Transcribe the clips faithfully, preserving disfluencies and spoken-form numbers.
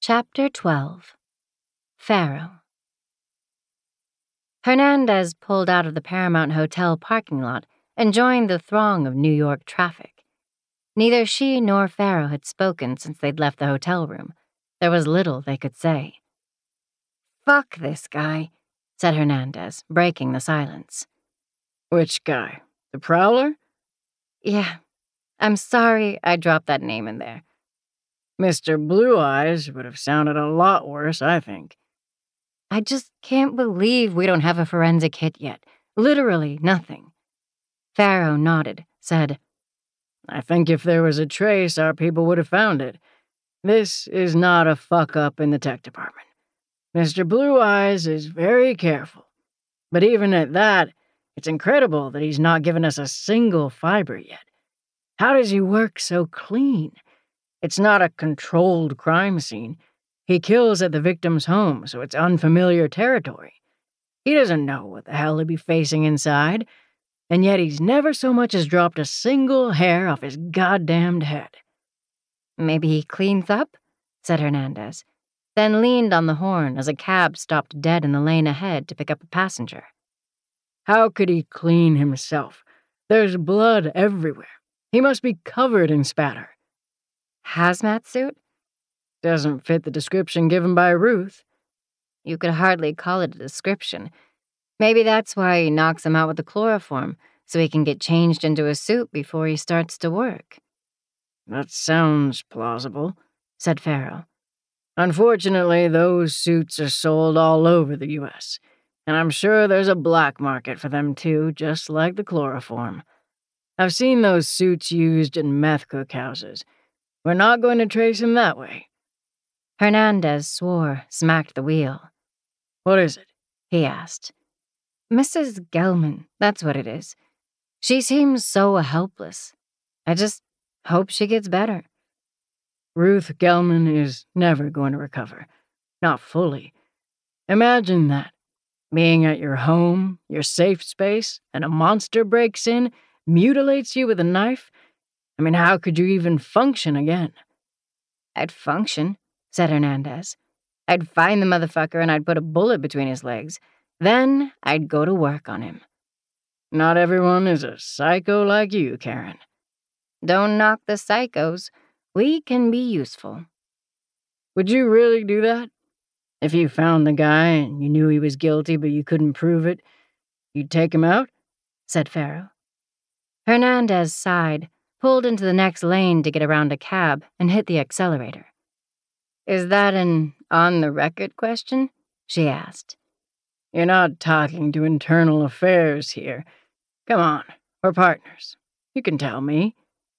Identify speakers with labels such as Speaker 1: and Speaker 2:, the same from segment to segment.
Speaker 1: Chapter twelve. Pharaoh. Hernandez pulled out of the Paramount Hotel parking lot and joined the throng of New York traffic. Neither she nor Pharaoh had spoken since they'd left the hotel room. There was little they could say. "Fuck this guy," said Hernandez, breaking the silence.
Speaker 2: "Which guy? The Prowler?"
Speaker 1: "Yeah. I'm sorry I dropped that name in there."
Speaker 2: "Mister Blue Eyes would have sounded a lot worse, I think."
Speaker 1: "I just can't believe we don't have a forensic hit yet. Literally nothing." Pharaoh nodded, said,
Speaker 2: "I think if there was a trace, our people would have found it. This is not a fuck-up in the tech department. Mister Blue Eyes is very careful. But even at that, it's incredible that he's not given us a single fiber yet. How does he work so clean? It's not a controlled crime scene. He kills at the victim's home, so it's unfamiliar territory. He doesn't know what the hell he'd be facing inside, and yet he's never so much as dropped a single hair off his goddamned head."
Speaker 1: "Maybe he cleans up?" said Hernandez, then leaned on the horn as a cab stopped dead in the lane ahead to pick up a passenger.
Speaker 2: "How could he clean himself? There's blood everywhere. He must be covered in spatter."
Speaker 1: "Hazmat suit?"
Speaker 2: "Doesn't fit the description given by Ruth."
Speaker 1: "You could hardly call it a description. Maybe that's why he knocks him out with the chloroform, so he can get changed into a suit before he starts to work."
Speaker 2: "That sounds plausible,"
Speaker 1: said Pharaoh.
Speaker 2: "Unfortunately, those suits are sold all over the U S, and I'm sure there's a black market for them too, just like the chloroform. I've seen those suits used in meth cookhouses. We're not going to trace him that way."
Speaker 1: Hernandez swore, smacked the wheel.
Speaker 2: "What is it?"
Speaker 1: he asked. "Missus Gelman, that's what it is. She seems so helpless. I just hope she gets better."
Speaker 2: "Ruth Gelman is never going to recover. Not fully. Imagine that. Being at your home, your safe space, and a monster breaks in, mutilates you with a knife. I mean, how could you even function again?"
Speaker 1: "I'd function," said Hernandez. "I'd find the motherfucker and I'd put a bullet between his legs. Then I'd go to work on him."
Speaker 2: "Not everyone is a psycho like you, Karen."
Speaker 1: "Don't knock the psychos. We can be useful."
Speaker 2: "Would you really do that? If you found the guy and you knew he was guilty but you couldn't prove it, you'd take him out?"
Speaker 1: said Pharaoh. Hernandez sighed, pulled into the next lane to get around a cab, and hit the accelerator. "Is that an on-the-record question?" she asked.
Speaker 2: "You're not talking to internal affairs here. Come on, we're partners. You can tell me."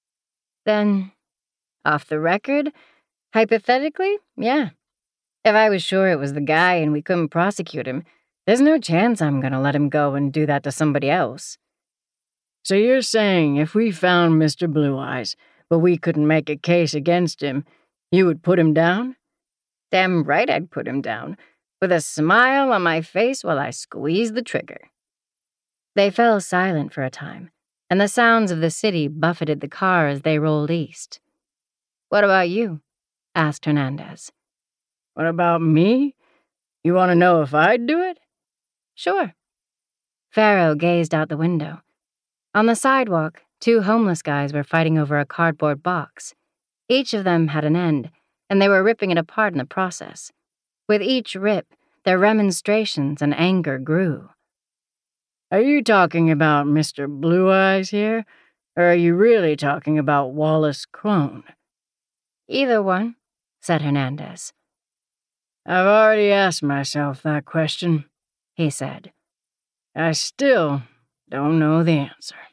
Speaker 1: "Then, off the record, hypothetically, yeah. If I was sure it was the guy and we couldn't prosecute him, there's no chance I'm gonna let him go and do that to somebody else."
Speaker 2: "So you're saying if we found Mister Blue Eyes, but we couldn't make a case against him, you would put him down?"
Speaker 1: "Damn right I'd put him down, with a smile on my face while I squeezed the trigger." They fell silent for a time, and the sounds of the city buffeted the car as they rolled east. "What about you?" asked Hernandez.
Speaker 2: "What about me? You want to know if I'd do it?"
Speaker 1: "Sure." Pharaoh gazed out the window. On the sidewalk, two homeless guys were fighting over a cardboard box. Each of them had an end, and they were ripping it apart in the process. With each rip, their remonstrations and anger grew.
Speaker 2: "Are you talking about Mister Blue Eyes here, or are you really talking about Wallace Crone?"
Speaker 1: "Either one," said Hernandez.
Speaker 2: "I've already asked myself that question,"
Speaker 1: he said.
Speaker 2: "I still don't know the answer."